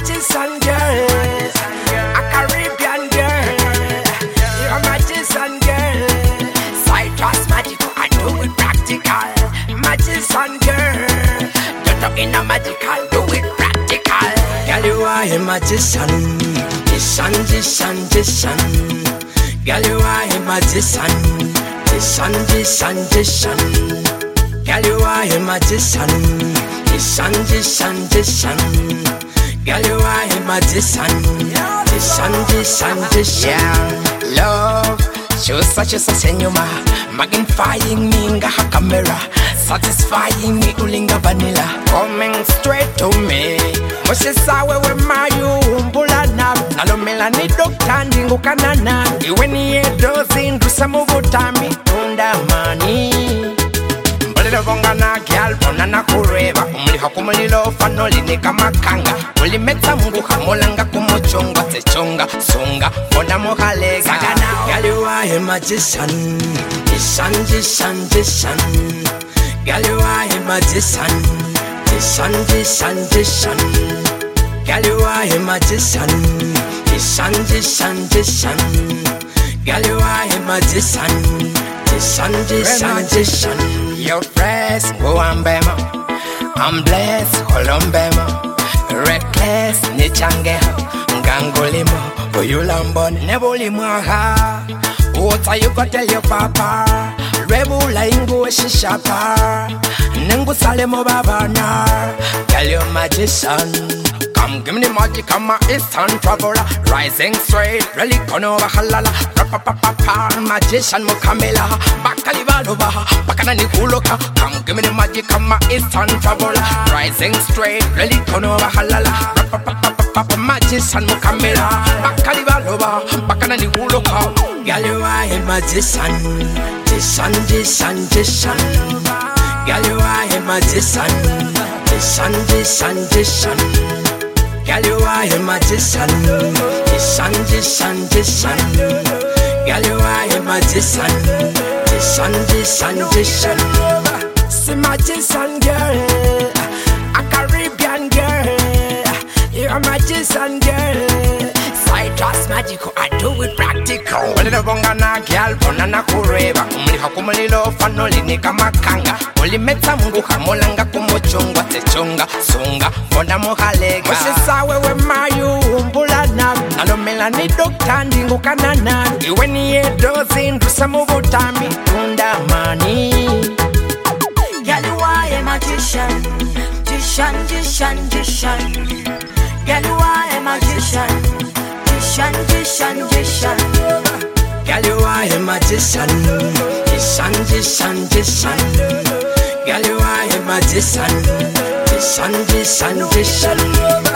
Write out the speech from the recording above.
magician girl, a Caribbean girl. You're a magician girl. Citrus magic, I do it practical. Magician girl, you're talking a magical, do it practical. Girl, you are a magician. Magician, magician, magician. Girl, you are a magician. Magician, magician, magician. Girl, you are a magician. Magician, magician, magician. Girl, you are a magician. Magician, magician, magician. Yeah, love. Chusa chusa senyuma, magnifying me nga ha camera, satisfying me ulinga vanilla, coming straight to me. Moshe sawe we mayu umbulana, nalomela ni dokta ndingu kanana. Iwe ni edozi ndusa muvutami tunda mani. Mbalilo vonga na gyal bona na kureva, umuliha kumulilo fanoli ni kama kanga. Ulimeta mungu hamolanga kumuchonga, techonga, songa, bona mohalega. Girl, you are a magician. Magician, magician, magician. Girl, you are a magician. Magician, magician, magician. Girl, you are a magician. Magician, magician, magician. Girl, you are a magician. Magician, magician, magician. Your friends go on bema. I'm blessed, holombema. Reckless, nichangeha. Ngangolimo, boyulambon, nebolimwaha. What you go tell your papa? Rebula ingo shishapa. Nengu salemo babana. Tell your magician. Come give me the magic, I'm a Eastern traveler. Rising straight, really kono halala. Rapapapapa, magician mukamela. Bakalivalova, bakanani kuloka. Come give me the magic, I'm a Eastern traveler. Rising straight, really kono halala. Rapapapapa, magician mukamela. Bakalivalova, bakanani kuloka. Girl, you are a magician. Magician, magician, magician. Girl, you are a magician. Magician, magician, magician. Girl, you are a magician. Magician, magician, magician. Girl, you are a magician. Magician, magician, magician. See magician girl, a Caribbean girl. You're a magician girl. Citrus magical, I do it practical. Walila bonga na gyal, bona na kureva. Umuliha kumulilo fanoli ni kama kanga. Ulimeta mungu hamolanga kumuchonga, techonga, songa, bona mohalega. Moshe sawe we mayu umbulana, nalomela ni dokta ndingu kanana. Iwe ni edozi ndusa muvutami tunda mani. Girl, you are a magician. Magician, magician, magician. Girl, you are a magician. Magician, magician, magician. Girl, you are a magician. Magician, magician, magician. Girl, you are a magician. Magician, magician, magician.